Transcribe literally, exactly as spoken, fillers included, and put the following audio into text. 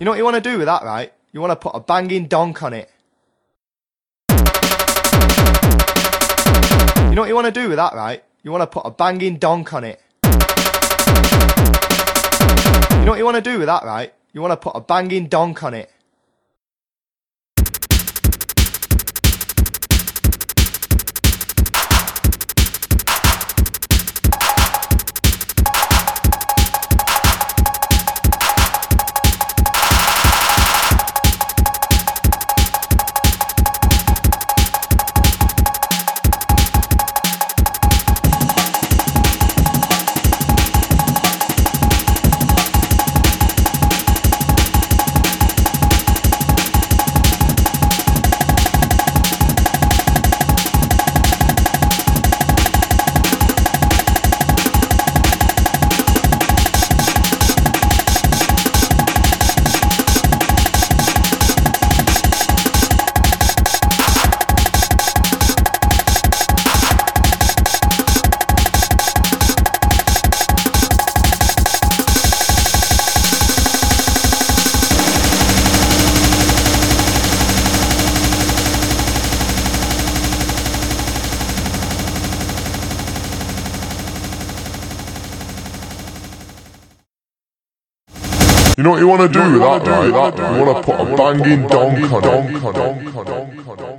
You know what you want to do with that, right? You want to put a banging donk on it. You know what you want to do with that, right? You want to put a banging donk on it. You know what you want to do with that, right? You want to put a banging donk on it. You know what you want to do with that, right? You want to put a banging donk on it.